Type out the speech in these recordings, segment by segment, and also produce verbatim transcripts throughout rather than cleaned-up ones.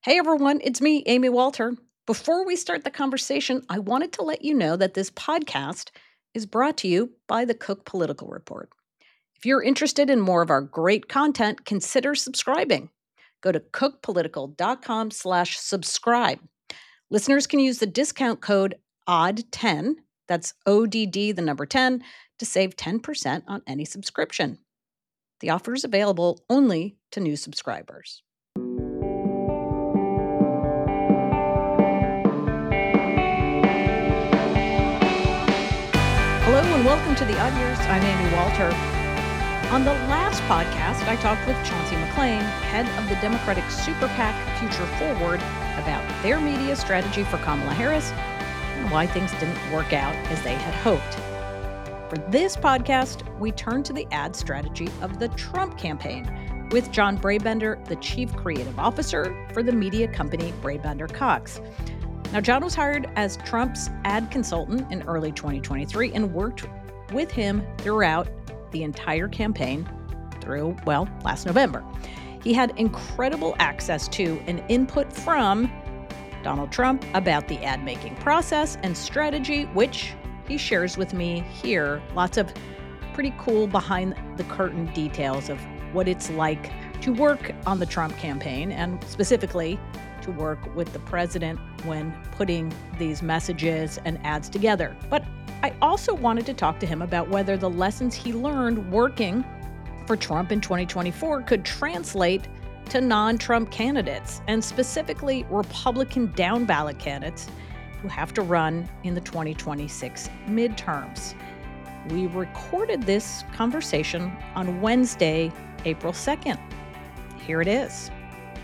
Hey everyone, it's me, Amy Walter. Before we start the conversation, I wanted to let you know that this podcast is brought to you by the Cook Political Report. If you're interested in more of our great content, consider subscribing. Go to cookpolitical.com slash subscribe. Listeners can use the discount code O D D ten, that's O D D, the number ten, to save ten percent on any subscription. The offer is available only to new subscribers. Hello and welcome to the Odd Years. I'm Amy Walter. On the last podcast, I talked with Chauncey McClain, head of the Democratic Super PAC Future Forward, about their media strategy for Kamala Harris and why things didn't work out as they had hoped. For this podcast, we turn to the ad strategy of the Trump campaign with John Brabender, the chief creative officer for the media company Brabender Cox. Now, John was hired as Trump's ad consultant in early twenty twenty-three and worked with him throughout the entire campaign through, well, last November. He had incredible access to and input from Donald Trump about the ad-making process and strategy, which he shares with me here. Lots of pretty cool behind-the-curtain details of what it's like to work on the Trump campaign and specifically to work with the president when putting these messages and ads together. But I also wanted to talk to him about whether the lessons he learned working for Trump in twenty twenty-four could translate to non-Trump candidates, and specifically Republican down-ballot candidates who have to run in the twenty twenty-six midterms. We recorded this conversation on Wednesday, April second. Here it is.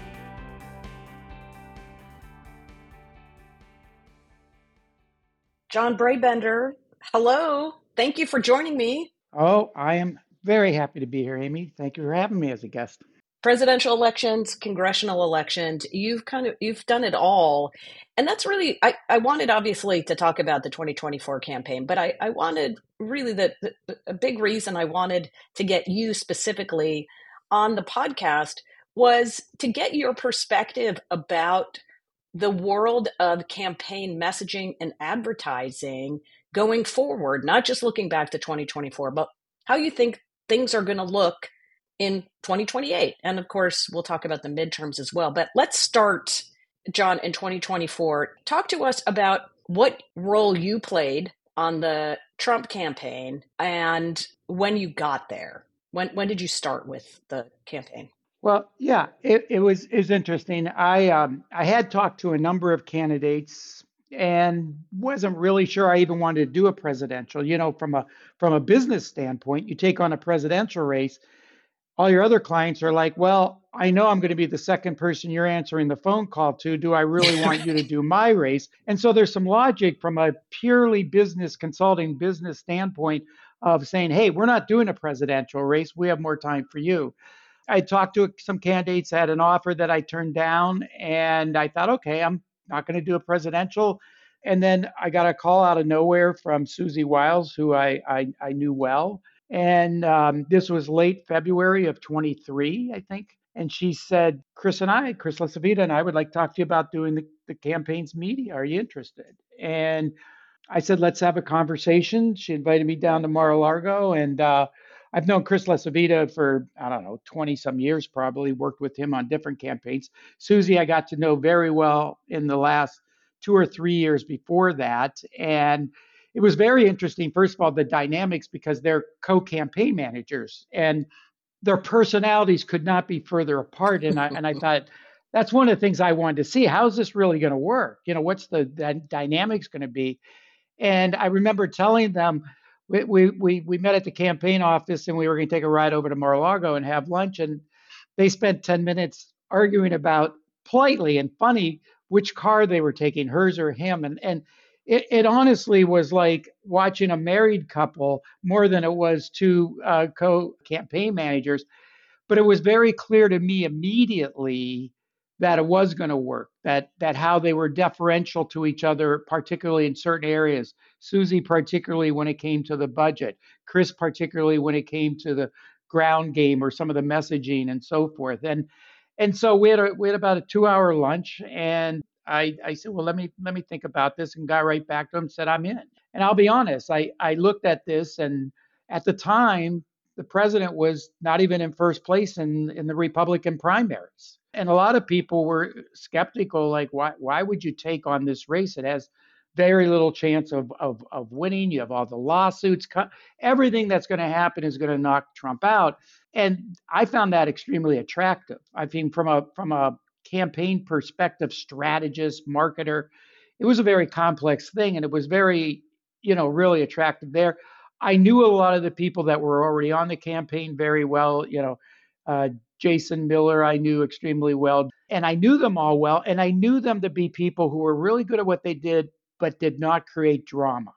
John Brabender, hello. Thank you for joining me. Oh, I am very happy to be here, Amy. Thank you for having me as a guest. Presidential elections, congressional elections, you've kind of, you've done it all. And that's really, I, I wanted obviously to talk about the twenty twenty-four campaign, but I, I wanted really the, the, a big reason I wanted to get you specifically on the podcast was to get your perspective about the world of campaign messaging and advertising going forward, not just looking back to twenty twenty-four, but how you think things are going to look in twenty twenty-eight. And of course, we'll talk about the midterms as well. But let's start, John, in twenty twenty-four. Talk to us about what role you played on the Trump campaign and when you got there. When when did you start with the campaign? Well, yeah, it, it was is interesting. I um, I had talked to a number of candidates and wasn't really sure I even wanted to do a presidential. You know, from a from a business standpoint, you take on a presidential race, all your other clients are like, well, I know I'm going to be the second person you're answering the phone call to. Do I really want you to do my race? And so there's some logic from a purely business consulting business standpoint of saying, hey, we're not doing a presidential race. We have more time for you. I talked to some candidates, had an offer that I turned down, and I thought, okay, I'm not going to do a presidential. And then I got a call out of nowhere from Susie Wiles, who I, I, I knew well. And um, this was late February of twenty-three, I think. And she said, Chris and I, Chris LaCivita and I would like to talk to you about doing the, the campaign's media. Are you interested? And I said, let's have a conversation. She invited me down to Mar-a-Lago, and uh, I've known Chris LaCivita for, I don't know, twenty some years probably, worked with him on different campaigns. Susie, I got to know very well in the last two or three years before that. And it was very interesting, first of all, the dynamics, because they're co-campaign managers and their personalities could not be further apart. And I, and I thought, that's one of the things I wanted to see. How's this really going to work? You know, what's the, the dynamics going to be? And I remember telling them, we, we we we met at the campaign office and we were going to take a ride over to Mar-a-Lago and have lunch. And they spent ten minutes arguing about, politely and funny, which car they were taking, hers or him. And and it, it honestly was like watching a married couple more than it was two uh, co-campaign managers. But it was very clear to me immediately that it was going to work, that that how they were deferential to each other, particularly in certain areas. Susie, particularly when it came to the budget. Chris, particularly when it came to the ground game or some of the messaging and so forth. And And so we had a, we had about a two hour lunch, and I I said, well, let me let me think about this, and got right back to him and said, I'm in. And I'll be honest, I I looked at this, and at the time the president was not even in first place in in the Republican primaries. And a lot of people were skeptical, like, why why would you take on this race? It has very little chance of of, of winning. You have all the lawsuits. Everything that's going to happen is going to knock Trump out. And I found that extremely attractive. I think from a from a campaign perspective, strategist, marketer, it was a very complex thing, and it was very, you know, really attractive there. I knew a lot of the people that were already on the campaign very well. You know, uh, Jason Miller, I knew extremely well, and I knew them all well, and I knew them to be people who were really good at what they did, but did not create drama.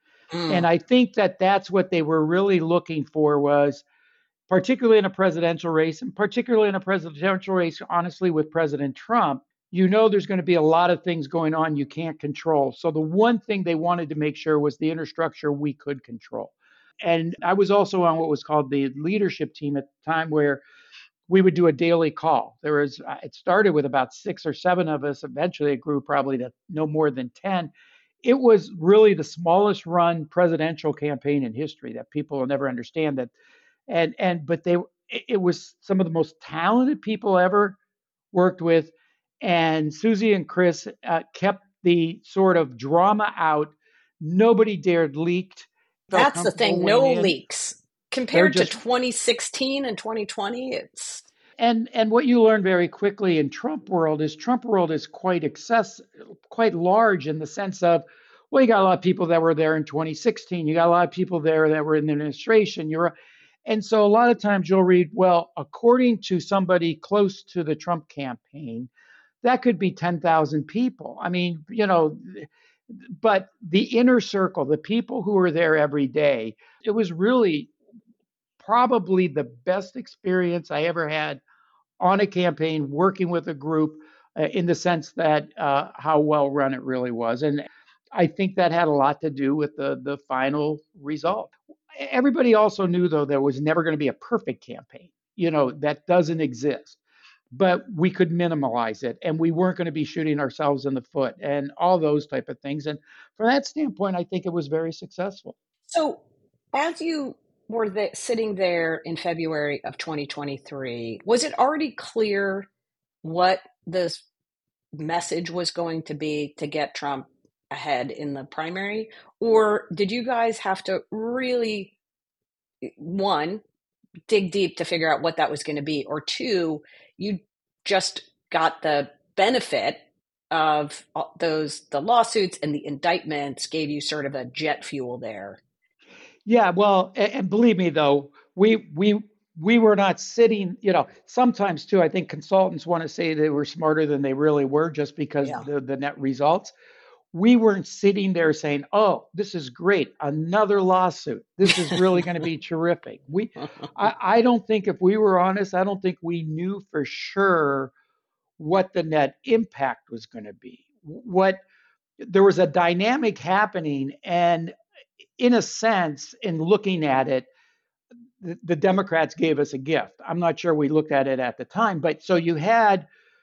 And Mm. I think that that's what they were really looking for, was particularly in a presidential race, and particularly in a presidential race, honestly, with President Trump, you know there's going to be a lot of things going on you can't control. So the one thing they wanted to make sure was the infrastructure we could control. And I was also on what was called the leadership team at the time, where we would do a daily call. There was, uh, it started with about six or seven of us. Eventually, it grew probably to no more than ten. It was really the smallest run presidential campaign in history, that people will never understand that. And and but they it was some of the most talented people ever worked with. And Susie and Chris uh, kept the sort of drama out. Nobody dared leaked. Felt That's the comfortable thing, weighing no in. leaks. They're Compared to just twenty sixteen and twenty twenty, it's and and what you learn very quickly in Trump world is Trump world is quite excess, quite large, in the sense of, well, you got a lot of people that were there in twenty sixteen. You got a lot of people there that were in the administration. You're, and so a lot of times you'll read, well, according to somebody close to the Trump campaign, that could be ten thousand people. I mean, you know, but the inner circle, the people who were there every day, it was really probably the best experience I ever had on a campaign, working with a group, uh, in the sense that uh, how well run it really was. And I think that had a lot to do with the the final result. Everybody also knew, though, there was never going to be a perfect campaign. You know, that doesn't exist. But we could minimize it, and we weren't going to be shooting ourselves in the foot, and all those type of things. And from that standpoint, I think it was very successful. so. As you were the, sitting there in February of twenty twenty-three, was it already clear what this message was going to be to get Trump ahead in the primary? Or did you guys have to really, one, dig deep to figure out what that was going to be? Or two, you just got the benefit of those, the lawsuits and the indictments gave you sort of a jet fuel there? Yeah, well, and, and believe me, though, we we we were not sitting. You know, sometimes too, I think consultants want to say they were smarter than they really were, just because Yeah. the the net results. We weren't sitting there saying, "Oh, this is great, another lawsuit. This is really going to be terrific." We, I, I don't think, if we were honest, I don't think we knew for sure what the net impact was going to be. What There was a dynamic happening, and in a sense, in looking at it, the, the Democrats gave us a gift. I'm not sure we looked at it at the time, but so you had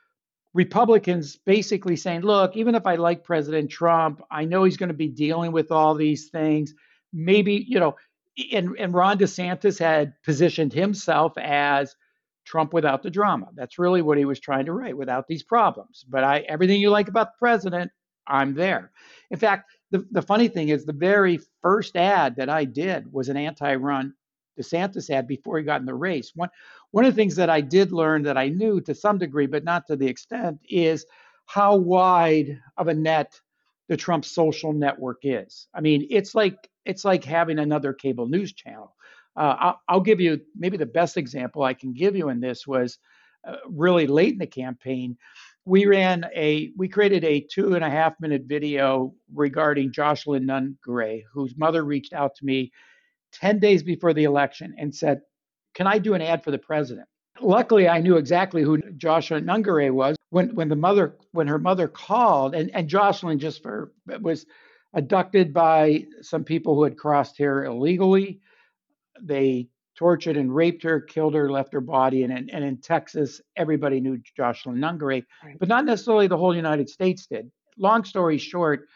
Republicans basically saying, look, even if I like President Trump, I know he's going to be dealing with all these things. Maybe, you know, and, and Ron DeSantis had positioned himself as Trump without the drama. That's really what he was trying to write, without these problems. But I, everything you like about the president, I'm there. In fact, the, the funny thing is, the very first ad that I did was an anti-Ron DeSantis ad before he got in the race. One, one of the things that I did learn, that I knew to some degree, but not to the extent, is how wide of a net the Trump social network is. I mean, it's like it's like having another cable news channel. Uh, I'll, I'll give you maybe the best example I can give you in this was uh, really late in the campaign. We ran a we created a two and a half minute video regarding Jocelyn Nunn Gray, whose mother reached out to me ten days before the election and said, can I do an ad for the president? Luckily, I knew exactly who Jocelyn Nungaray was when, when the mother when her mother called, and, and Jocelyn just for was abducted by some people who had crossed here illegally. They tortured and raped her, killed her, left her body. And in, and in Texas, everybody knew Jocelyn Nungaray, Right. but not necessarily the whole United States did. Long story short,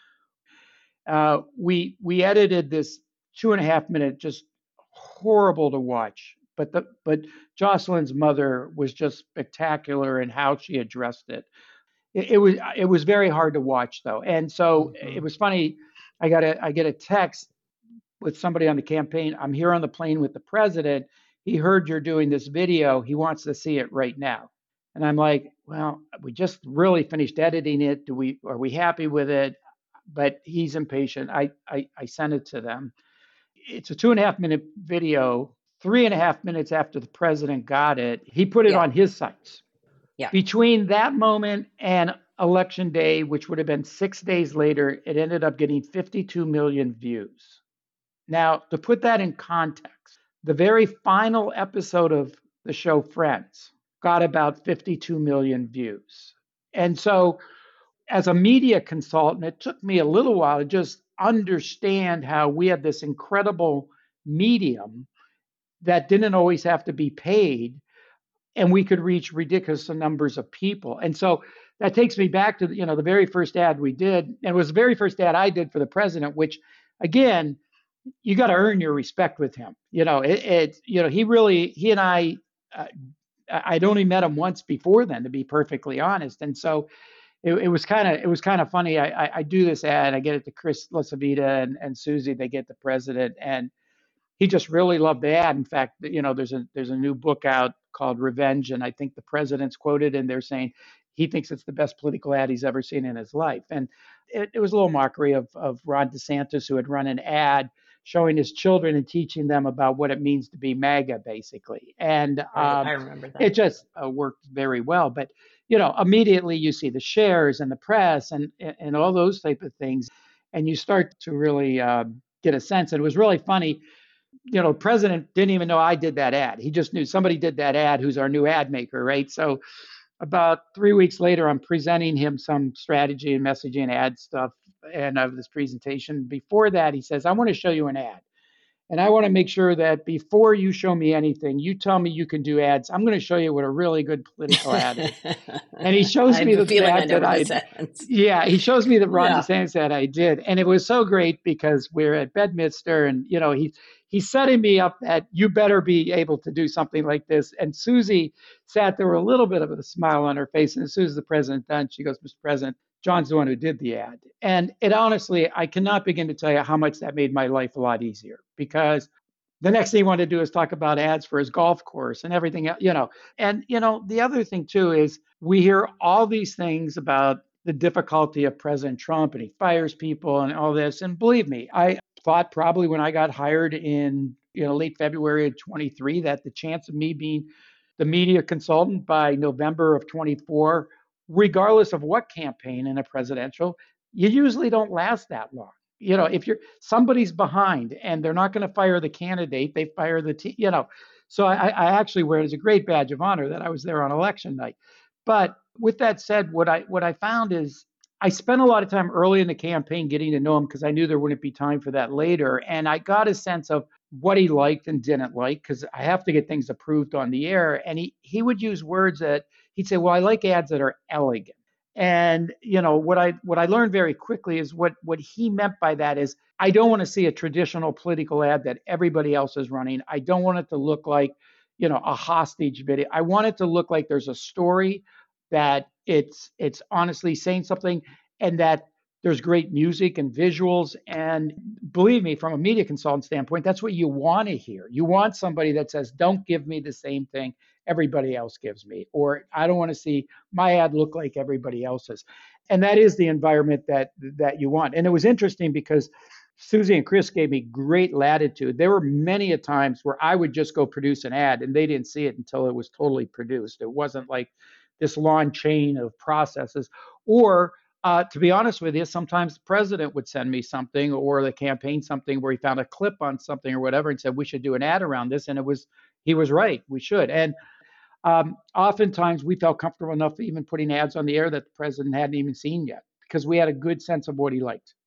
uh, we we edited this two and a half minute, just horrible to watch. But the but Jocelyn's mother was just spectacular in how she addressed it. It, it was it was very hard to watch though, and so Mm-hmm. it was funny. I got a I get a text with somebody on the campaign. I'm here on the plane with the president. He heard you're doing this video. He wants to see it right now. And I'm like, well, we just really finished editing it. Do we are we happy with it? But he's impatient. I I, I sent it to them. It's a two and a half minute video. Three and a half minutes after the president got it, he put it Yeah. on his sites. Yeah. Between that moment and election day, which would have been six days later, it ended up getting fifty-two million views. Now, to put that in context, the very final episode of the show Friends got about fifty-two million views. And so, as a media consultant, it took me a little while to just understand how we had this incredible medium that didn't always have to be paid, and we could reach ridiculous numbers of people. And so that takes me back to, you know, the very first ad we did, and it was the very first ad I did for the president, which, again, you got to earn your respect with him. You know, it, it you know, he really, he and I, uh, I'd only met him once before then, to be perfectly honest. And so it, it was kind of, it was kind of funny. I, I, I do this ad, I get it to Chris LaCivita and, and Susie, they get the president, and he just really loved the ad. In fact, you know, there's a, there's a new book out called Revenge. And I think the president's quoted and they're saying he thinks it's the best political ad he's ever seen in his life. And it, it was a little mockery of, of Ron DeSantis, who had run an ad showing his children and teaching them about what it means to be MAGA, basically. And um, Right, I remember that. it just uh, worked very well. But, you know, immediately you see the shares and the press and, and all those type of things. And you start to really uh, get a sense. And it was really funny. You know, president didn't even know I did that ad. He just knew somebody did that ad who's our new ad maker, right? So about three weeks later, I'm presenting him some strategy and messaging ad stuff and of this presentation. Before that, he says, I want to show you an ad. And I want to make sure that before you show me anything, you tell me you can do ads. I'm going to show you what a really good political ad is. And he shows I me have a the feeling I ad know that what I, this ends. yeah, he shows me the Ron Yeah. DeSantis ad I did. And it was so great because we're at Bedminster and, you know, he, he's setting me up that you better be able to do something like this. And Susie sat there with a little bit of a smile on her face. And as soon as the president done, she goes, Mister President, John's the one who did the ad. And it honestly, I cannot begin to tell you how much that made my life a lot easier, because the next thing he wanted to do is talk about ads for his golf course and everything else, you know. And, you know, the other thing, too, is we hear all these things about the difficulty of President Trump, and he fires people and all this. And believe me, I thought probably when I got hired in, you know, late February of twenty-three, that the chance of me being the media consultant by November of twenty-four, regardless of what campaign in a presidential, you usually don't last that long. You know, if you're somebody's behind and they're not going to fire the candidate, they fire the team, you know. So I, I actually wear it as a great badge of honor that I was there on election night. But with that said, what I what I found is I spent a lot of time early in the campaign getting to know him, because I knew there wouldn't be time for that later. And I got a sense of what he liked and didn't like, because I have to get things approved on the air. And he he would use words that he'd say, well, I like ads that are elegant. And, you know, what I what I learned very quickly is what what he meant by that is I don't want to see a traditional political ad that everybody else is running. I don't want it to look like, you know, a hostage video. I want it to look like there's a story, that it's it's honestly saying something, and that there's great music and visuals. And believe me, from a media consultant standpoint, that's what you want to hear. You want somebody that says, don't give me the same thing everybody else gives me, or I don't want to see my ad look like everybody else's. And that is the environment that that you want. And it was interesting because Susie and Chris gave me great latitude. There were many a times where I would just go produce an ad and they didn't see it until it was totally produced. It wasn't like this long chain of processes. Or uh, to be honest with you, sometimes the president would send me something, or the campaign something, where he found a clip on something or whatever and said, we should do an ad around this. And it was, he was right, we should. And um, oftentimes we felt comfortable enough even putting ads on the air that the president hadn't even seen yet, because we had a good sense of what he liked.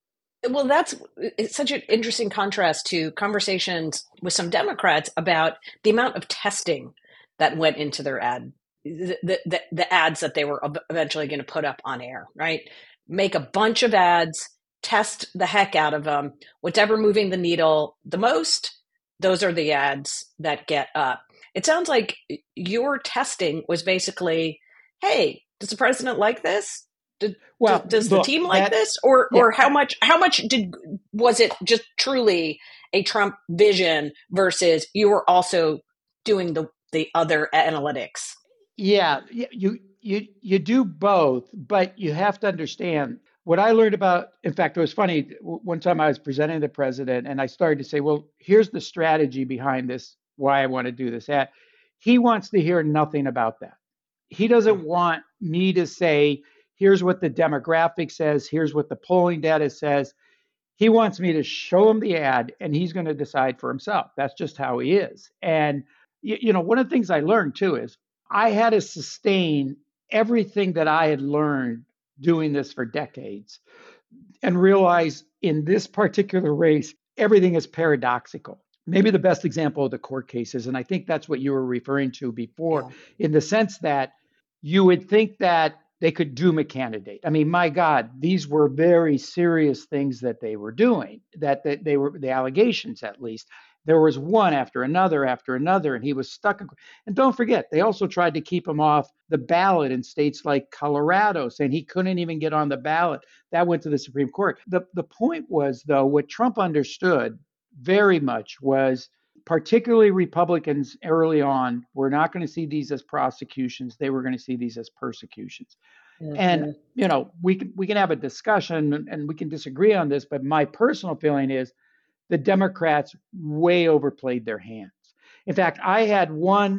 Well, that's it's such an interesting contrast to conversations with some Democrats about the amount of testing that went into their ad, the, the, the ads that they were eventually going to put up on air, right? Make a bunch of ads, test the heck out of them. Whatever moving the needle the most, those are the ads that get up. It sounds like your testing was basically, hey, does the president like this? Did, Well, does the look, team like that, this, or yeah, or how much how much did was it just truly a Trump vision versus you were also doing the the other analytics? yeah, y- you you you do both, but you have to understand what I learned about. In fact, it was funny. w- One time I was presenting the president, and I started to say, "Well, here's the strategy behind this. Why I want to do this." At he wants to hear nothing about that. He doesn't want me to say, "Here's what the demographic says. Here's what the polling data says." He wants me to show him the ad, and he's going to decide for himself. That's just how he is. And you, you know, one of the things I learned too is I had to sustain everything that I had learned doing this for decades and realize in this particular race, everything is paradoxical. Maybe the best example of the court cases, and I think that's what you were referring to before, Yeah, in the sense that you would think that they could doom a candidate. I mean, my God, these were very serious things that they were doing, that they, they were the allegations at least. There was one after another after another, and he was stuck. And don't forget, they also tried to keep him off the ballot in states like Colorado, saying he couldn't even get on the ballot. That went to the Supreme Court. The, the point was, though, what Trump understood very much was particularly Republicans early on were not going to see these as prosecutions. They were going to see these as persecutions. And mm-hmm. you know, we can we can have a discussion and we can disagree on this, but my personal feeling is the Democrats way overplayed their hands. In fact, I had one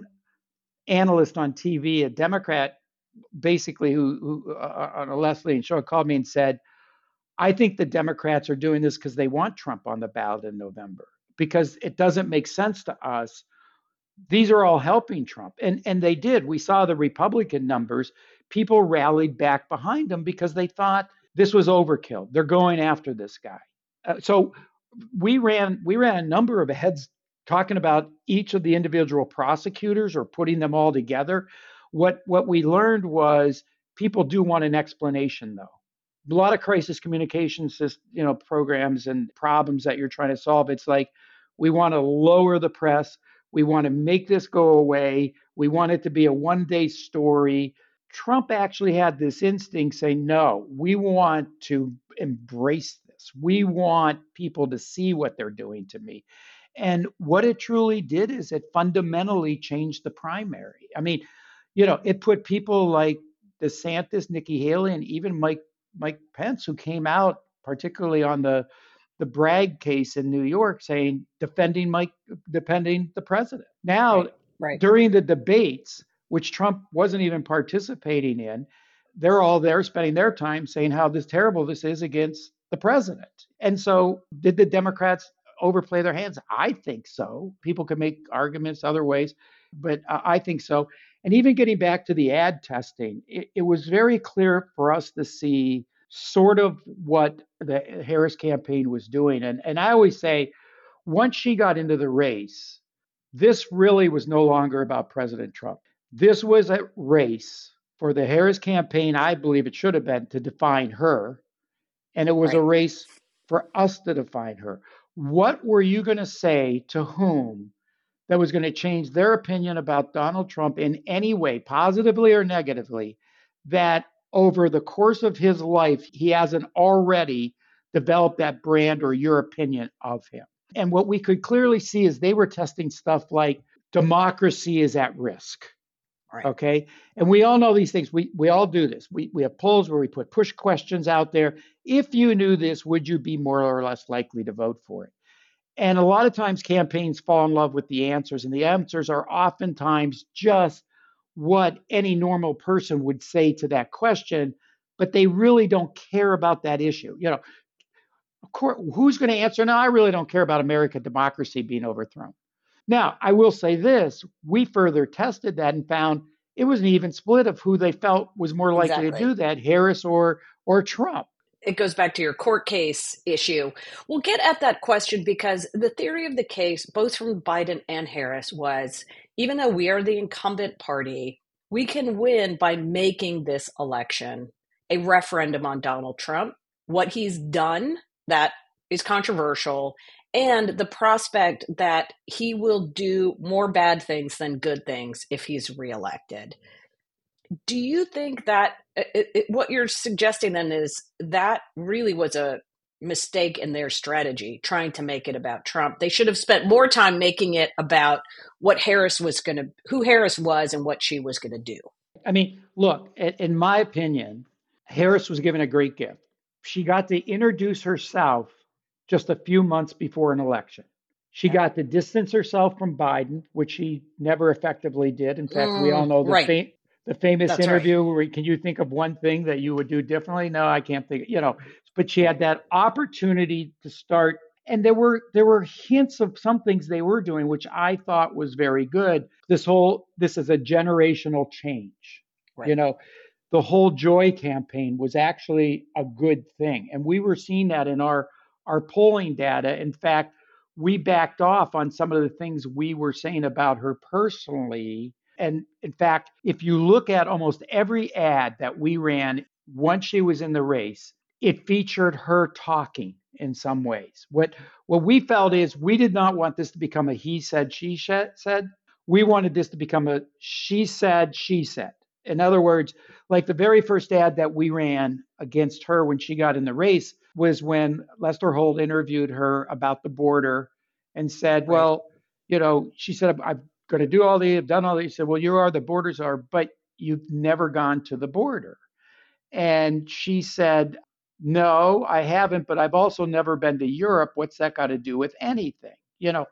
analyst on T V, a Democrat, basically who, who uh, on a Leslie show called me and said, I think the Democrats are doing this because they want Trump on the ballot in November, because it doesn't make sense to us. These are all helping Trump. And, and they did. We saw the Republican numbers. People rallied back behind them because they thought this was overkill. They're going after this guy. Uh, so we ran we ran a number of heads talking about each of the individual prosecutors or putting them all together. What what we learned was people do want an explanation, though. A lot of crisis communications, you know, programs and problems that you're trying to solve. It's like we want to lower the press. We want to make this go away. We want it to be a one-day story. Trump actually had this instinct saying, no, we want to embrace this. We want people to see what they're doing to me. And what it truly did is it fundamentally changed the primary. I mean, you know, it put people like DeSantis, Nikki Haley, and even Mike Mike Pence, who came out particularly on the the Bragg case in New York, saying defending Mike, defending the president. Now, Right, right. during the debates, which Trump wasn't even participating in, they're all there spending their time saying how this terrible this is against the president. And so, did the Democrats overplay their hands? I think so. People could make arguments other ways, but uh, I think so. And even getting back to the ad testing, it, it was very clear for us to see sort of what the Harris campaign was doing. And, and I always say, once she got into the race, this really was no longer about President Trump. This was a race for the Harris campaign, I believe it should have been, to define her. And it was Right. a race for us to define her. What were you going to say to whom that was going to change their opinion about Donald Trump in any way, positively or negatively, that over the course of his life, he hasn't already developed that brand or your opinion of him? And what we could clearly see is they were testing stuff like democracy is at risk. Right. Okay. And we all know these things. We we all do this. We we have polls where we put push questions out there. If you knew this, would you be more or less likely to vote for it? And a lot of times campaigns fall in love with the answers, and the answers are oftentimes just what any normal person would say to that question, but they really don't care about that issue. You know, of course, who's going to answer? No, I really don't care about American democracy being overthrown. Now, I will say this, we further tested that and found it was an even split of who they felt was more likely to Exactly. do that, Harris or or Trump. it goes back to your court case issue. We'll get at that question because the theory of the case, both from Biden and Harris, was even though we are the incumbent party, we can win by making this election a referendum on Donald Trump, what he's done that is controversial, and the prospect that he will do more bad things than good things if he's reelected. Do you think that it, it, what you're suggesting then is that really was a mistake in their strategy, trying to make it about Trump? They should have spent more time making it about what Harris was going to, who Harris was and what she was going to do. I mean, look, in my opinion, Harris was given a great gift. She got to introduce herself just a few months before an election. She got to distance herself from Biden, which she never effectively did. In fact, mm, we all know the right. fa- The famous That's interview right. where, can you think of one thing that you would do differently? No, I can't think, you know, but she had that opportunity to start. And there were there were hints of some things they were doing, which I thought was very good. This whole, this is a generational change. Right. You know, the whole Joy campaign was actually a good thing. And we were seeing that in our, our polling data. In fact, we backed off on some of the things we were saying about her personally. And in fact, if you look at almost every ad that we ran once she was in the race, it featured her talking in some ways. What what we felt is we did not want this to become a he said, she said. We wanted this to become a she said, she said. In other words, like the very first ad that we ran against her when she got in the race was when Lester Holt interviewed her about the border and said, right. well, you know, she said, I've going to do all these, I've done all these. He said, well, you are, the borders are, but you've never gone to the border. And she said, no, I haven't, but I've also never been to Europe. What's that got to do with anything? You know,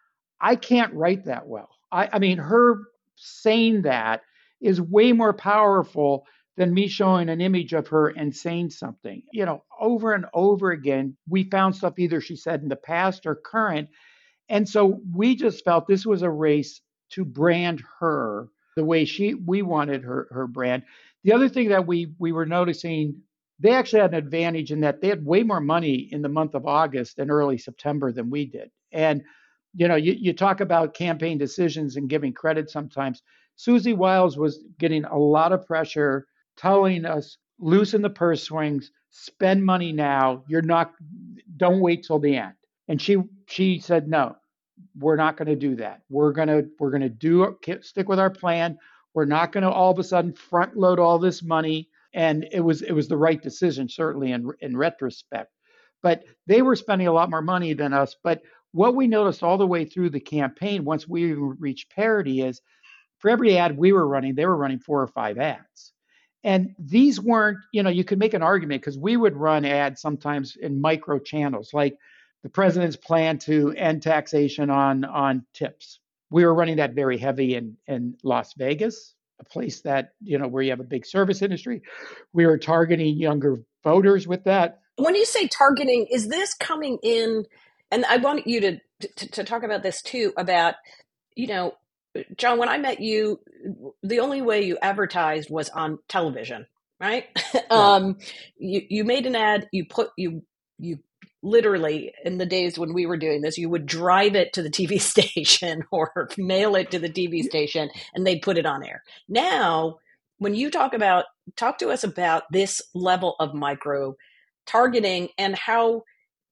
I can't write that well. I, I mean, her saying that is way more powerful than me showing an image of her and saying something. You know, over and over again, we found stuff either she said in the past or current. And so we just felt this was a race to brand her the way she we wanted her her brand. The other thing that we we were noticing, they actually had an advantage in that they had way more money in the month of August and early September than we did. And you know, you, you talk about campaign decisions and giving credit sometimes. Susie Wiles was getting a lot of pressure telling us, loosen the purse strings, spend money now. You're not, don't wait till the end. And she she said, no, we're not going to do that. We're going to we're going to do stick with our plan. We're not going to all of a sudden front load all this money. And it was it was the right decision, certainly in in retrospect. But they were spending a lot more money than us. But what we noticed all the way through the campaign, once we reached parity, is for every ad we were running, they were running four or five ads. And these weren't, you know, you could make an argument because we would run ads sometimes in micro channels, like the president's plan to end taxation on, on tips. We were running that very heavy in, in Las Vegas, a place that, you know, where you have a big service industry. We were targeting younger voters with that. When you say targeting, is this coming in? And I want you to, to, to talk about this too, about, you know, John, when I met you, the only way you advertised was on television, right? right. um, you, you made an ad, you put, you, you literally in the days when we were doing this, you would drive it to the T V station or mail it to the T V station and they'd put it on air. Now, when you talk about, talk to us about this level of micro targeting and how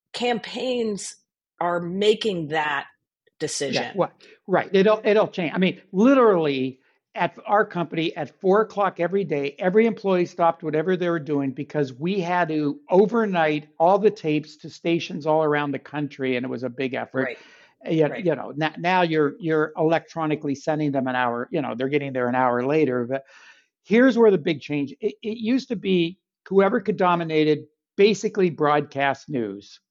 campaigns are making that decision. Yeah, well, right. It'll it'll change. I mean, literally at our company at four o'clock every day, every employee stopped whatever they were doing because we had to overnight all the tapes to stations all around the country, and it was a big effort. Right. You, right. you know, now, now you're you're electronically sending them an hour. You know, they're getting there an hour later. But here's where the big change. It, it used to be whoever could dominated basically broadcast news.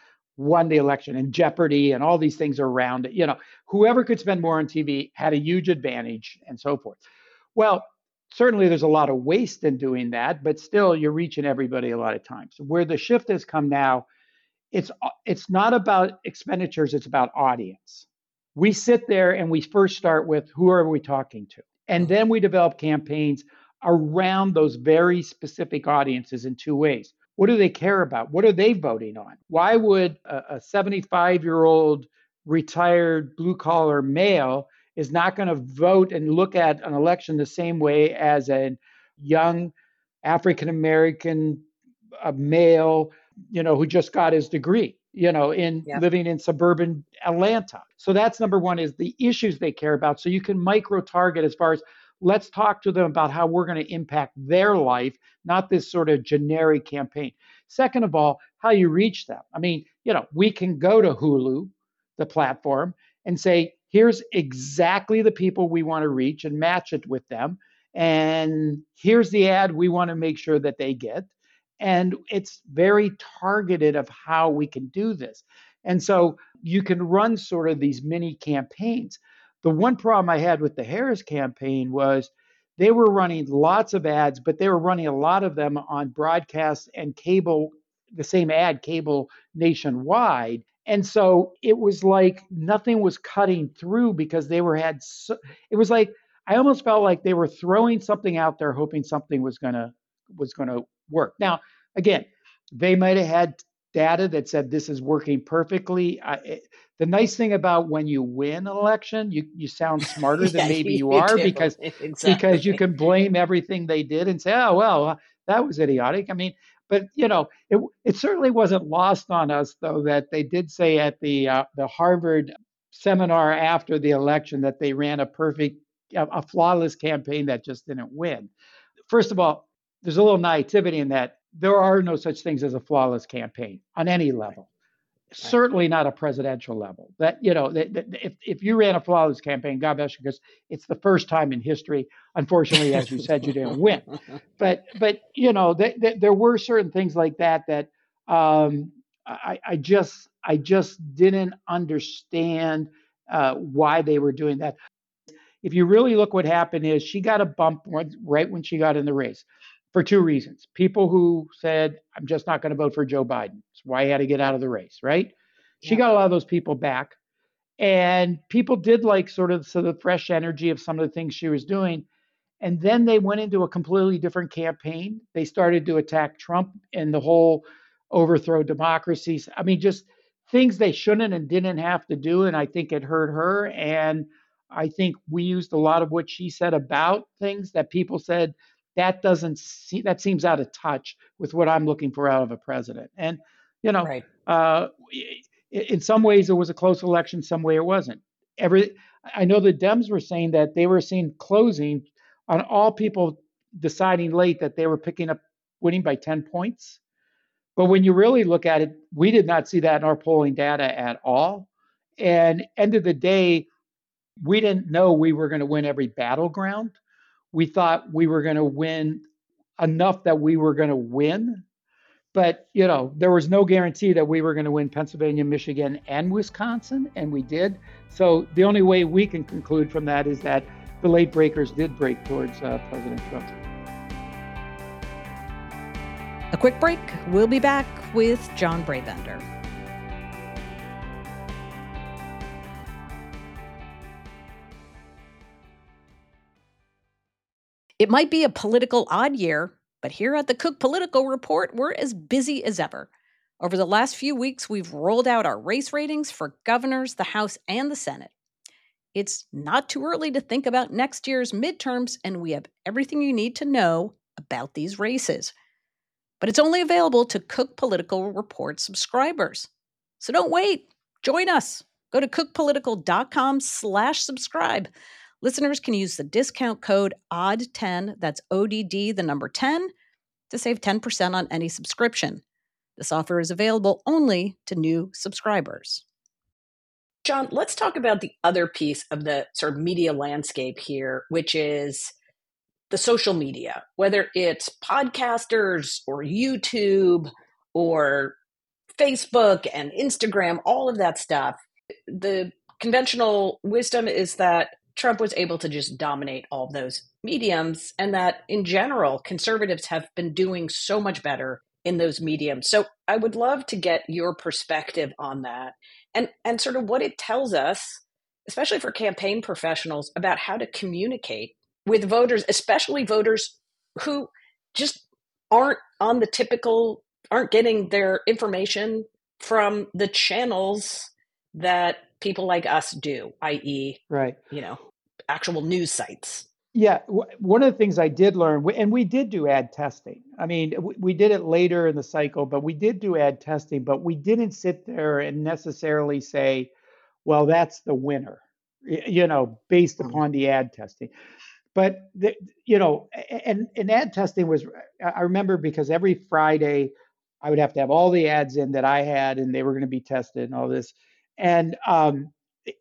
Won the election, and Jeopardy and all these things around it. You know, whoever could spend more on T V had a huge advantage and so forth. Well, certainly there's a lot of waste in doing that, but still you're reaching everybody a lot of times. Where the shift has come now, it's it's not about expenditures, it's about audience. We sit there and we first start with who are we talking to? And then we develop campaigns around those very specific audiences in two ways. What do they care about? What are they voting on? Why would a seventy-five-year-old retired blue-collar male is not going to vote and look at an election the same way as a young African-American uh, male, you know, who just got his degree, you know, in Yep. living in suburban Atlanta? So that's number one, is the issues they care about. So you can micro target as far as, let's talk to them about how we're going to impact their life, not this sort of generic campaign. Second of all, how you reach them. I mean, you know, we can go to Hulu, the platform, and say, here's exactly the people we want to reach and match it with them. And here's the ad we want to make sure that they get. And it's very targeted of how we can do this. And so you can run sort of these mini campaigns. The one problem I had with the Harris campaign was they were running lots of ads, but they were running a lot of them on broadcast and cable, the same ad, cable nationwide. And so it was like nothing was cutting through because they were had, so, it was like, I almost felt like they were throwing something out there, hoping something was gonna was gonna work. Now, again, they might have had data that said this is working perfectly. I, it, the nice thing about when you win an election, you you sound smarter than Yeah, maybe you you are do. because Exactly. because you can blame everything they did and say, oh well, that was idiotic. I mean, but you know, it it certainly wasn't lost on us though that they did say at the uh, the Harvard seminar after the election that they ran a perfect, a flawless campaign that just didn't win. First of all, there's a little naivety in that. There are no such things as a flawless campaign on any level. Right. Certainly not a presidential level. That, you know, that, that if, if you ran a flawless campaign, God bless you, because it's the first time in history. Unfortunately, as you said, you didn't win. But, but you know, th- th- there were certain things like that that um, I, I just, I just didn't understand uh, why they were doing that. If you really look, what happened is she got a bump right when she got in the race for two reasons. People who said, I'm just not going to vote for Joe Biden. That's why he had to get out of the race, right? She yeah. got a lot of those people back. And people did like sort of, so the fresh energy of some of the things she was doing. And then they went into a completely different campaign. They started to attack Trump and the whole overthrow democracies. I mean, just things they shouldn't and didn't have to do. And I think it hurt her. And I think we used a lot of what she said about things that people said, that doesn't see, that seems out of touch with what I'm looking for out of a president. And, you know, right. uh, in some ways it was a close election, some way it wasn't. Every, I know the Dems were saying that they were seeing closing on all people deciding late that they were picking up winning by ten points. But when you really look at it, we did not see that in our polling data at all. And end of the day, we didn't know we were going to win every battleground. We thought we were going to win enough that we were going to win. But, you know, there was no guarantee that we were going to win Pennsylvania, Michigan, and Wisconsin, and we did. So the only way we can conclude from that is that the late breakers did break towards uh, President Trump. A quick break. We'll be back with John Brabender. It might be a political odd year, but here at the Cook Political Report, we're as busy as ever. Over the last few weeks, we've rolled out our race ratings for governors, the House, and the Senate. It's not too early to think about next year's midterms, and we have everything you need to know about these races. But it's only available to Cook Political Report subscribers. So don't wait. Join us. Go to cookpolitical.com slash subscribe. Listeners can use the discount code O D D ten, that's O D D, the number ten, to save ten percent on any subscription. This offer is available only to new subscribers. John, let's talk about the other piece of the sort of media landscape here, which is the social media, whether it's podcasters or YouTube or Facebook and Instagram, all of that stuff. The conventional wisdom is that Trump was able to just dominate all of those mediums, and that in general, conservatives have been doing so much better in those mediums. So I would love to get your perspective on that and, and sort of what it tells us, especially for campaign professionals, about how to communicate with voters, especially voters who just aren't on the typical aren't getting their information from the channels that people like us do, that is, Right. you know, actual news sites. Yeah, w- one of the things I did learn, w- and we did do ad testing. I mean, w- we did it later in the cycle, but we did do ad testing, but we didn't sit there and necessarily say, well, that's the winner, y- you know, based Mm. upon the ad testing. But the, you know, a- and and ad testing was, I I remember because every Friday I would have to have all the ads in that I had, and they were going to be tested and all this. And um,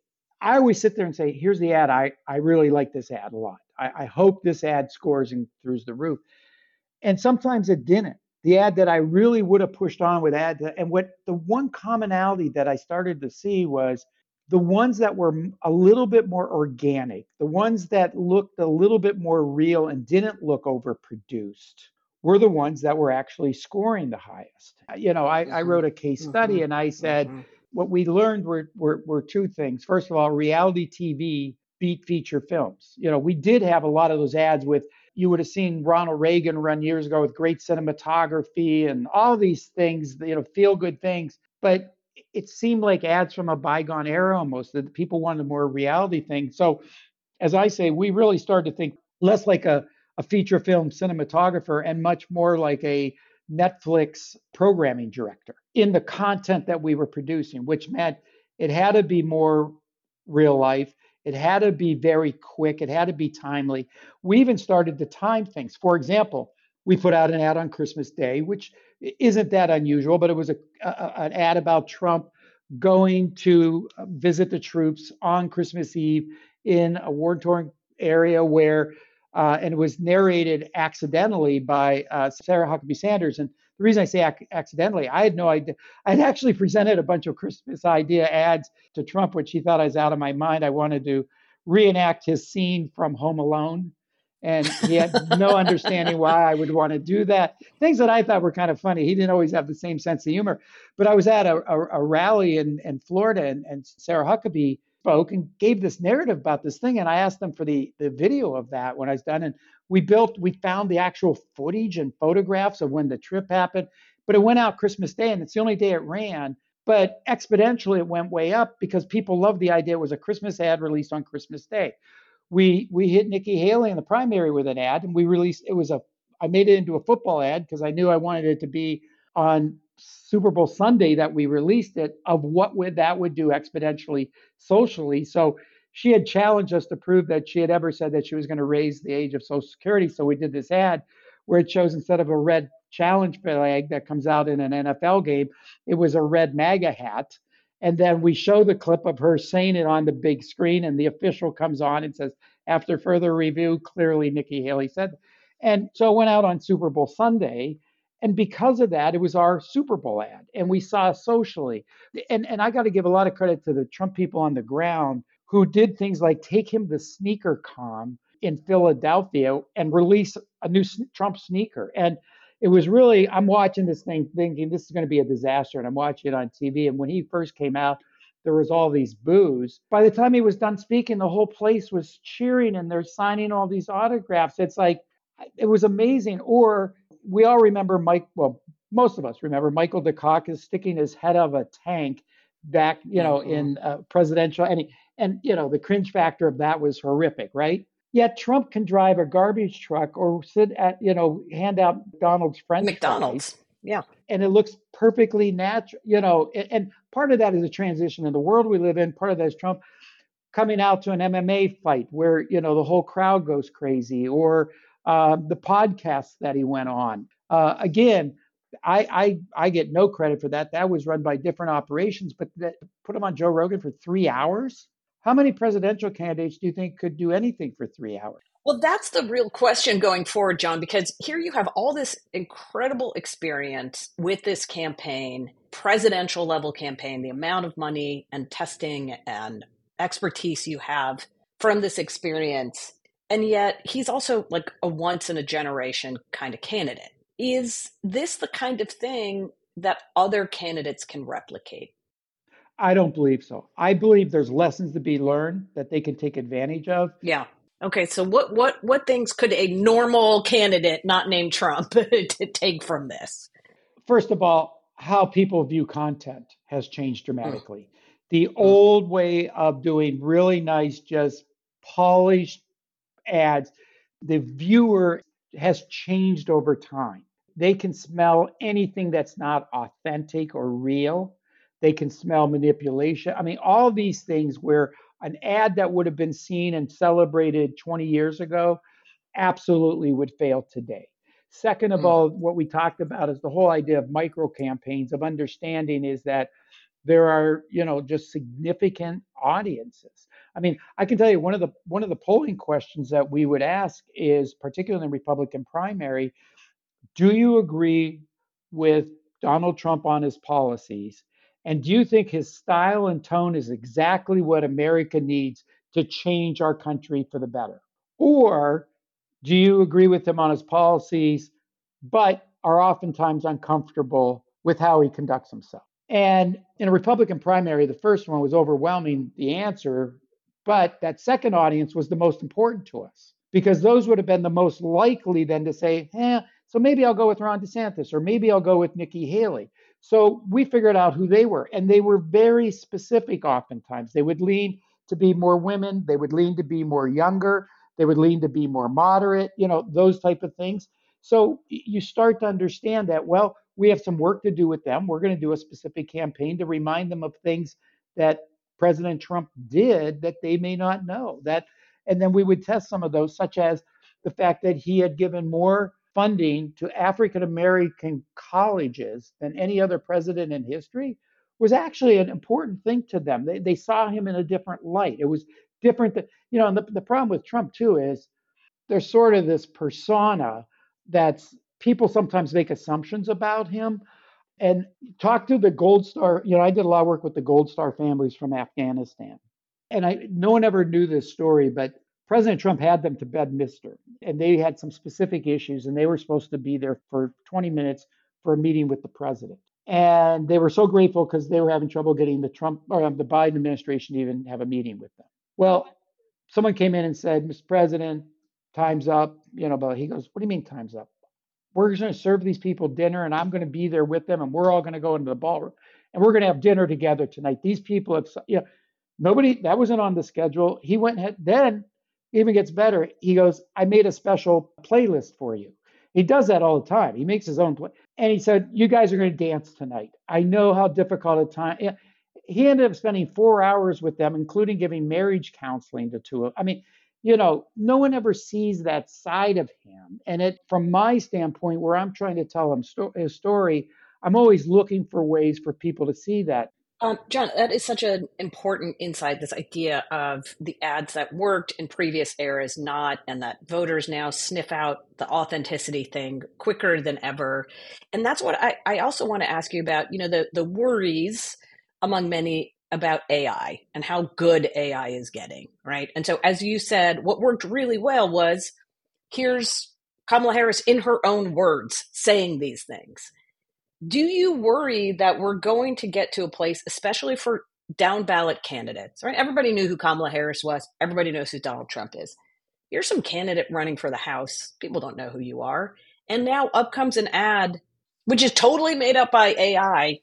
I always sit there and say, here's the ad. I I really like this ad a lot. I, I hope this ad scores and through the roof. And sometimes it didn't. The ad that I really would have pushed on with ad, and what the one commonality that I started to see was the ones that were a little bit more organic, the ones that looked a little bit more real and didn't look overproduced, were the ones that were actually scoring the highest. You know, I, I Mm-hmm. wrote a case Mm-hmm. study and I said, Mm-hmm. what we learned were, were, were two things. First of all, reality T V beat feature films. You know, we did have a lot of those ads with, you would have seen Ronald Reagan run years ago with great cinematography and all these things, you know, feel good things. But it seemed like ads from a bygone era almost, that people wanted more reality thing. So as I say, we really started to think less like a, a feature film cinematographer and much more like a Netflix programming director in the content that we were producing, which meant it had to be more real life. It had to be very quick. It had to be timely. We even started to time things. For example, we put out an ad on Christmas Day, which isn't that unusual, but it was a, a an ad about Trump going to visit the troops on Christmas Eve in a war-torn area where, uh, and it was narrated accidentally by uh, Sarah Huckabee Sanders. And the reason I say ac- accidentally, I had no idea. I'd actually presented a bunch of Christmas idea ads to Trump, which he thought I was out of my mind. I wanted to reenact his scene from Home Alone. And he had no understanding why I would want to do that. Things that I thought were kind of funny. He didn't always have the same sense of humor. But I was at a, a, a rally in, in Florida, and, and Sarah Huckabee spoke and gave this narrative about this thing. And I asked them for the, the video of that when I was done. And we built, we found the actual footage and photographs of when the trip happened. But it went out Christmas Day, and it's the only day it ran. But exponentially, it went way up because people loved the idea it was a Christmas ad released on Christmas Day. We we hit Nikki Haley in the primary with an ad, and we released it was a I made it into a football ad because I knew I wanted it to be on Super Bowl Sunday that we released it, of what would that would do exponentially socially. So she had challenged us to prove that she had ever said that she was going to raise the age of Social Security. So we did this ad where it shows, instead of a red challenge flag that comes out in an N F L game, it was a red MAGA hat. And then we show the clip of her saying it on the big screen, and the official comes on and says, after further review, clearly Nikki Haley said. And so it went out on Super Bowl Sunday. And because of that, it was our Super Bowl ad. And we saw socially. And, and I got to give a lot of credit to the Trump people on the ground who did things like take him to SneakerCon in Philadelphia and release a new Trump sneaker. And it was really, I'm watching this thing thinking this is going to be a disaster. And I'm watching it on T V. And when he first came out, there was all these boos. By the time he was done speaking, the whole place was cheering and they're signing all these autographs. It's like, it was amazing. Or we all remember Mike, well, most of us remember Michael Dukakis sticking his head of a tank back, you know, Mm-hmm. in uh, presidential, and, he, and, you know, the cringe factor of that was horrific, right? Yet Trump can drive a garbage truck or sit at, you know, hand out McDonald's French McDonald's. fries, Yeah. and it looks perfectly natural, you know, and, and part of that is a transition in the world we live in. Part of that is Trump coming out to an M M A fight where, you know, the whole crowd goes crazy, or uh, the podcast that he went on. Uh, again, I, I I get no credit for that. That was run by different operations, but that, put him on Joe Rogan for three hours. How many presidential candidates do you think could do anything for three hours? Well, that's the real question going forward, John, because here you have all this incredible experience with this campaign, presidential level campaign, the amount of money and testing and expertise you have from this experience. And yet he's also like a once in a generation kind of candidate. Is this the kind of thing that other candidates can replicate? I don't believe so. I believe there's lessons to be learned that they can take advantage of. Yeah. Okay. So what what what things could a normal candidate not named Trump to take from this? First of all, how people view content has changed Mm, dramatically. The mm, old way of doing really nice, just polished ads, the viewer has changed over time. They can smell anything that's not authentic or real. They can smell manipulation. I mean, all these things where an ad that would have been seen and celebrated twenty years ago absolutely would fail today. Second of mm, all, what we talked about is the whole idea of micro campaigns, of understanding is that there are, you know, just significant audiences. I mean, I can tell you one of the one of the polling questions that we would ask is, particularly in the Republican primary, do you agree with Donald Trump on his policies? And do you think his style and tone is exactly what America needs to change our country for the better? Or do you agree with him on his policies, but are oftentimes uncomfortable with how he conducts himself? And in a Republican primary, the first one was overwhelming the answer, but that second audience was the most important to us because those would have been the most likely then to say, eh, so maybe I'll go with Ron DeSantis or maybe I'll go with Nikki Haley. So we figured out who they were, and they were very specific oftentimes. They would lean to be more women, they would lean to be more younger, they would lean to be more moderate, you know, those type of things. So you start to understand that, well, we have some work to do with them. We're going to do a specific campaign to remind them of things that President Trump did that they may not know. That, and then we would test some of those, such as the fact that he had given more funding to African American colleges than any other president in history was actually an important thing to them. They, they saw him in a different light. It was different. That, you know, and the, the problem with Trump, too, is there's sort of this persona that's people sometimes make assumptions about him. And talk to the Gold Star. You know, I did a lot of work with the Gold Star families from Afghanistan. And I no one ever knew this story, but President Trump had them to Bedminster and they had some specific issues and they were supposed to be there for twenty minutes for a meeting with the president. And they were so grateful because they were having trouble getting the Trump or the Biden administration to even have a meeting with them. Well, someone came in and said, Mister President, time's up. You know, but he goes, what do you mean time's up? We're going to serve these people dinner and I'm going to be there with them and we're all going to go into the ballroom and we're going to have dinner together tonight. These people have, you know, nobody, that wasn't on the schedule. He went ahead, then even gets better. He goes, I made a special playlist for you. He does that all the time. He makes his own play. And he said, you guys are going to dance tonight. I know how difficult a time. He ended up spending four hours with them, including giving marriage counseling to two of them. I mean, you know, no one ever sees that side of him. And it, from my standpoint, where I'm trying to tell him sto- his story, I'm always looking for ways for people to see that. Um, John, that is such an important insight, this idea of the ads that worked in previous eras not, and that voters now sniff out the authenticity thing quicker than ever. And that's what I, I also want to ask you about, you know, the, the worries among many about A I and how good A I is getting, right? And so, as you said, what worked really well was here's Kamala Harris in her own words saying these things. Do you worry that we're going to get to a place, especially for down ballot candidates, right? Everybody knew who Kamala Harris was. Everybody knows who Donald Trump is. Here's some candidate running for the House. People don't know who you are. And now up comes an ad, which is totally made up by A I,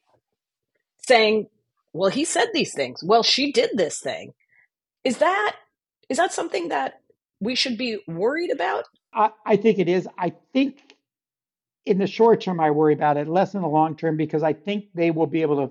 saying, well, he said these things. Well, she did this thing. Is that is that something that we should be worried about? I, I think it is. I think in the short term, I worry about it, less in the long term, because I think they will be able to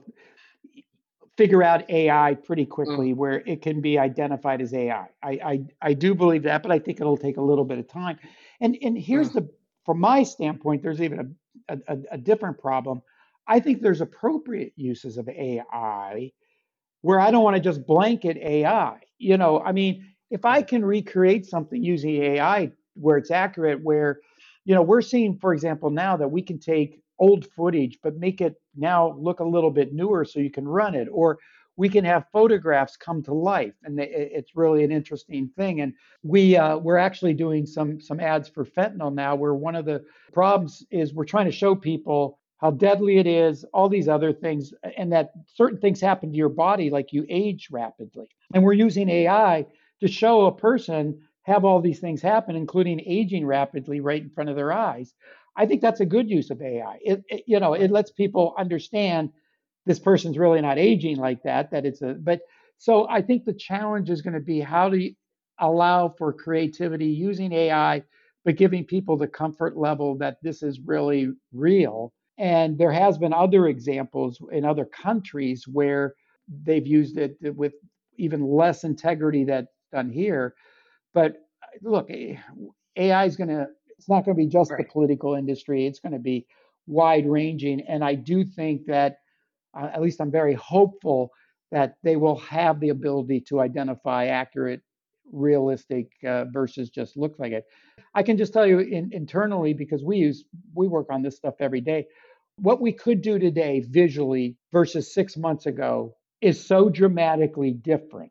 figure out A I pretty quickly Mm, where it can be identified as A I. I, I, I do believe that, but I think it'll take a little bit of time. And and here's mm, the, from my standpoint, there's even a, a, a different problem. I think there's appropriate uses of A I where I don't want to just blanket A I. You know, I mean, if I mm, can recreate something using A I where it's accurate, where, you know, we're seeing, for example, now that we can take old footage, but make it now look a little bit newer so you can run it, or we can have photographs come to life. And it's really an interesting thing. And we, uh, we're actually doing some, some ads for fentanyl now, where one of the problems is we're trying to show people how deadly it is, all these other things, and that certain things happen to your body, like you age rapidly. And we're using A I to show a person have all these things happen, including aging rapidly right in front of their eyes. I think that's a good use of A I. It, it you know, it lets people understand this person's really not aging like that, that it's a, but so I think the challenge is going to be how do you allow for creativity using A I, but giving people the comfort level that this is really real. And there has been other examples in other countries where they've used it with even less integrity that's done here. But look, A I is going to, it's not going to be just the Right. political industry. It's going to be wide ranging. And I do think that, uh, at least I'm very hopeful that they will have the ability to identify accurate, realistic uh, versus just looks like it. I can just tell you in, internally, because we use, we work on this stuff every day. What we could do today visually versus six months ago is so dramatically different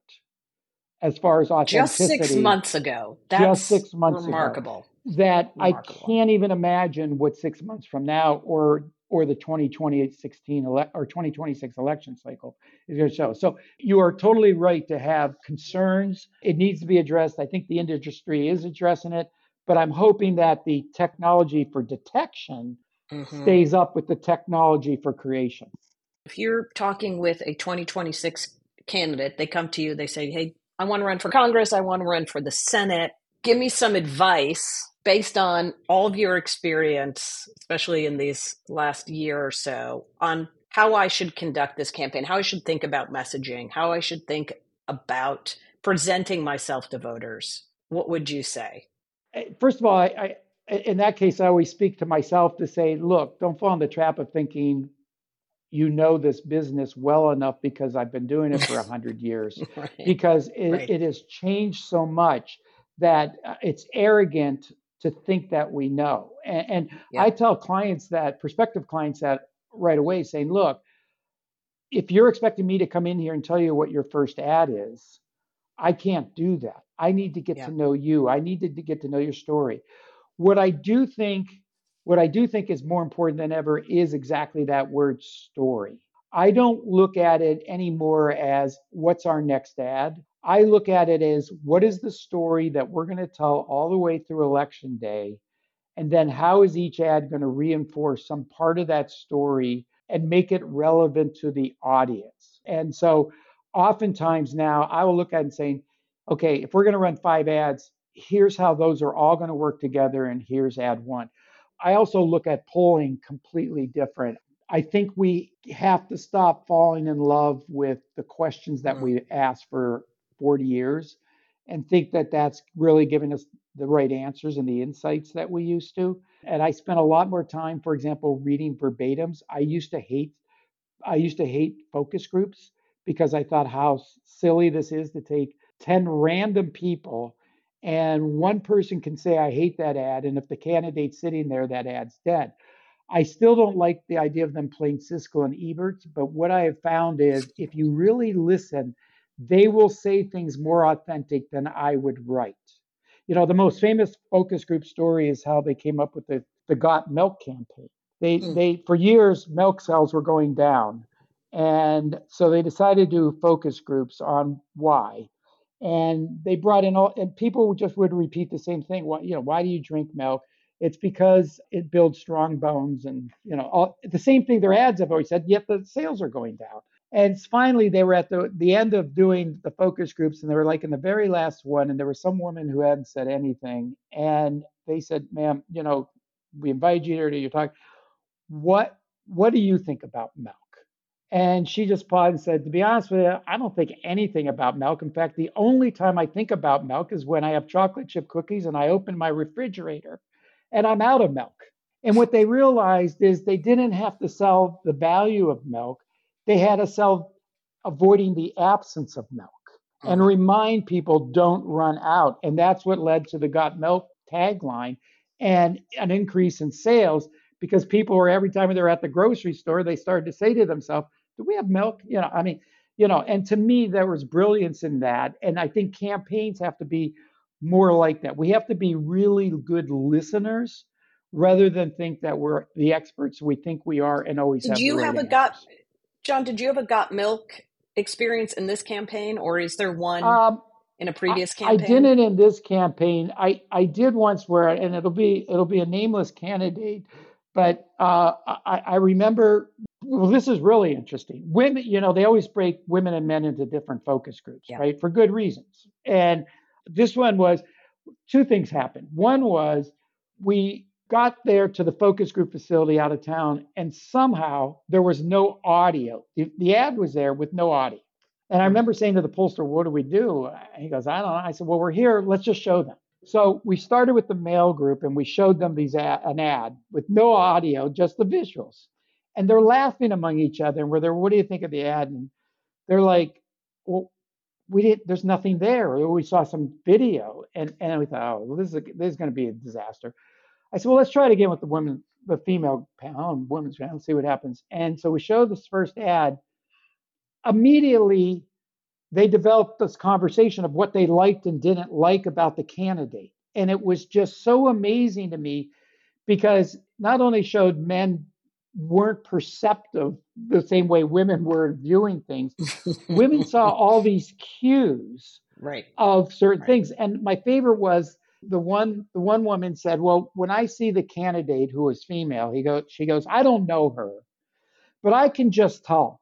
as far as Just six authenticity months ago. just That's six months ago remarkable. that I Remarkable. can't even imagine what six months from now or or the twenty twenty-six ele- or twenty twenty-six election cycle is going to show. So you are totally right to have concerns. It needs to be addressed. I think the industry is addressing it, but I'm hoping that the technology for detection Mm-hmm. stays up with the technology for creation. If you're talking with a twenty twenty-six candidate, they come to you, they say, hey, I want to run for Congress, I want to run for the Senate. Give me some advice based on all of your experience, especially in these last year or so, on how I should conduct this campaign, how I should think about messaging, how I should think about presenting myself to voters. What would you say? First of all, I, I in that case, I always speak to myself to say, look, don't fall in the trap of thinking you know this business well enough because I've been doing it for a hundred years, Right. because it, Right. it has changed so much that uh, it's arrogant to think that we know. And, and Yeah. I tell clients that, prospective clients that right away, saying, look, if you're expecting me to come in here and tell you what your first ad is, I can't do that. I need to get Yeah. to know you. I need to get to know your story. What I do think, what I do think is more important than ever is exactly that word story. I don't look at it anymore as what's our next ad. I look at it as what is the story that we're going to tell all the way through election day, and then how is each ad going to reinforce some part of that story and make it relevant to the audience. And so oftentimes now I will look at it and saying, okay, if we're going to run five ads, here's how those are all going to work together, and here's ad one. I also look at polling completely different. I think we have to stop falling in love with the questions that Mm. we asked for forty years and think that that's really giving us the right answers and the insights that we used to. And I spent a lot more time, for example, reading verbatims. I used to hate I used to hate focus groups because I thought how silly this is to take ten random people and one person can say, I hate that ad. And if the candidate's sitting there, that ad's dead. I still don't like the idea of them playing Siskel and Ebert, but what I have found is if you really listen, they will say things more authentic than I would write. You know, the most famous focus group story is how they came up with the, the Got Milk campaign. They, Mm. they, for years, milk sales were going down. And so they decided to do focus groups on why. And they brought in all, and people just would repeat the same thing. Why, you know, why do you drink milk? It's because it builds strong bones, and you know, all, the same thing their ads have always said. Yet the sales are going down. And finally, they were at the the end of doing the focus groups, and they were like in the very last one, and there was some woman who hadn't said anything, and they said, "Ma'am, you know, we invited you here to your talk. What what do you think about milk?" And she just paused and said, to be honest with you, I don't think anything about milk. In fact, the only time I think about milk is when I have chocolate chip cookies and I open my refrigerator and I'm out of milk. And what they realized is they didn't have to sell the value of milk. They had to sell avoiding the absence of milk and Mm. remind people don't run out. And that's what led to the Got Milk tagline and an increase in sales, because people were, every time they're at the grocery store, they started to say to themselves, do we have milk? You know, I mean, you know, and to me, there was brilliance in that. And I think campaigns have to be more like that. We have to be really good listeners rather than think that we're the experts we think we are and always Did have the you right have a answers. got, John, did you have a Got Milk experience in this campaign, or is there one Um, in a I, previous I campaign? didn't in this campaign. I, I did once where, and it'll be it'll be a nameless candidate, but uh, I, I remember. Well, this is really interesting. Women, you know, they always break women and men into different focus groups, Yeah. right? For good reasons. And this one was two things happened. One was we got there to the focus group facility out of town, and somehow there was no audio. The, the ad was there with no audio. And I remember saying to the pollster, "What do we do?" And he goes, "I don't know." I said, "Well, we're here. Let's just show them." So we started with the male group and we showed them these ad, an ad with no audio, just the visuals. And they're laughing among each other. And we're there, "What do you think of the ad?" And they're like, "Well, we didn't, there's nothing there. We saw some video." And, and we thought, "Oh, well, this is, a, this is going to be a disaster." I said, "Well, let's try it again with the women, the female panel and women's panel, see what happens." And so we showed this first ad. Immediately, they developed this conversation of what they liked and didn't like about the candidate. And it was just so amazing to me because not only showed men weren't perceptive the same way women were viewing things, women saw all these cues right. of certain right. things. And my favorite was the one the one woman said, "Well, when I see the candidate who is female, he goes, she goes, I don't know her, but I can just tell.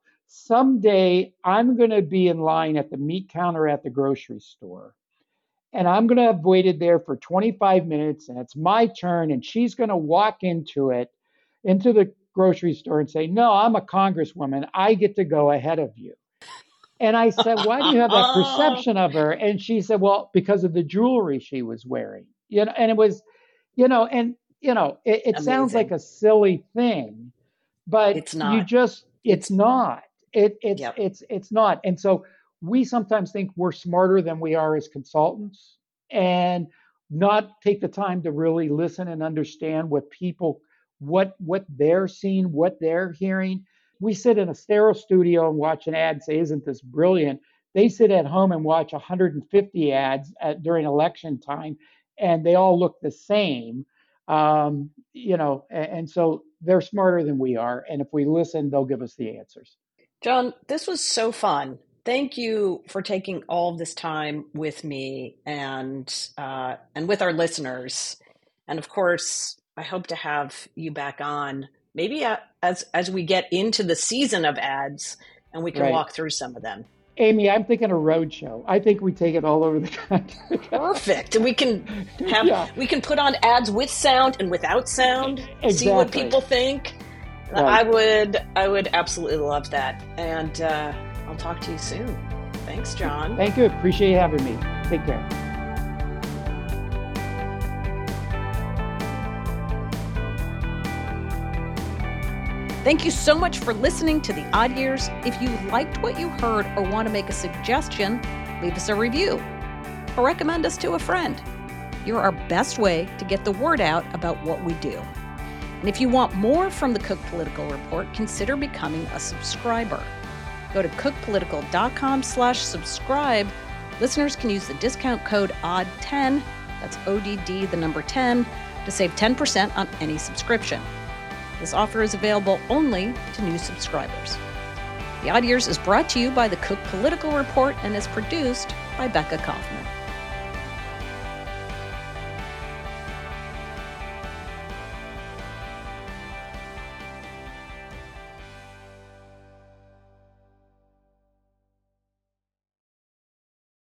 Someday I'm going to be in line at the meat counter at the grocery store, and I'm going to have waited there for twenty-five minutes, and it's my turn, and she's going to walk into it, into the grocery store and say, 'No, I'm a congresswoman. I get to go ahead of you.'" And I said, "Why do you have that perception of her?" And she said, "Well, because of the jewelry she was wearing." You know, and it was, you know, and you know, it, it sounds like a silly thing, but it's you not. just, it's, it's not. It, it's, yep. it's, it's not. And so we sometimes think we're smarter than we are as consultants, and not take the time to really listen and understand what people, what, what they're seeing, what they're hearing. We sit in a stereo studio and watch an ad and say, "Isn't this brilliant?" They sit at home and watch one hundred fifty ads at, during election time, and they all look the same. Um, you know, and, and so they're smarter than we are. And if we listen, they'll give us the answers. John, this was so fun. Thank you for taking all of this time with me and uh, and with our listeners. And of course, I hope to have you back on maybe as as we get into the season of ads and we can Right. walk through some of them. Amy, I'm thinking a road show. I think we take it all over the country. Perfect. And we can have Yeah. we can put on ads with sound and without sound. Exactly. See what people think. Right. I would I would absolutely love that. And uh, I'll talk to you soon. Thanks, John. Thank you. Appreciate you having me. Take care. Thank you so much for listening to The Odd Years. If you liked what you heard or want to make a suggestion, leave us a review or recommend us to a friend. You're our best way to get the word out about what we do. And if you want more from the Cook Political Report, consider becoming a subscriber. Go to cookpolitical.com slash subscribe. Listeners can use the discount code O D D ten, that's O D D, the number ten, to save ten percent on any subscription. This offer is available only to new subscribers. The Odd Years is brought to you by the Cook Political Report and is produced by Becca Kaufman.